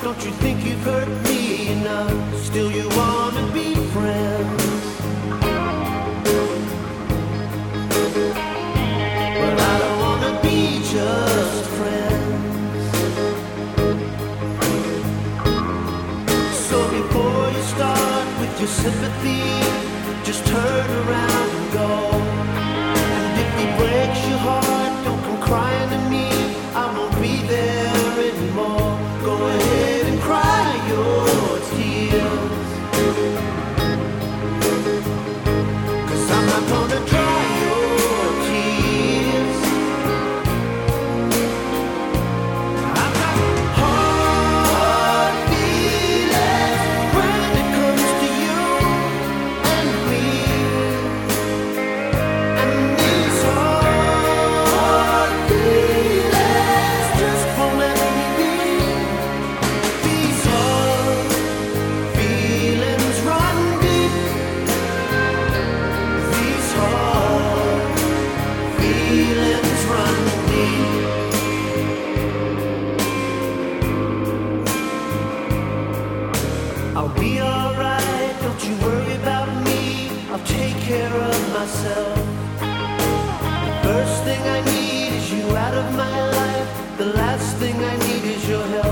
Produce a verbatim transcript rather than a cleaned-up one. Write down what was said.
Don't you think you've hurt me enough? Still you wanna be friends? But I don't wanna be just friends. So before you start with your sympathy, just turn around and go. And if he breaks your heart, don't come crying to me. I won't be there anymore. Go ahead and cry your tears, 'cause I'm not gonna dry your tears. I've got hard feelings when it comes to you and me. And these hard feelings just won't let me be. These hard feelings run deep. These hard feelings run deep. I'll be alright, don't you worry about me. I'll take care of myself. The first thing I need is you out of my life. The last thing I need is your help.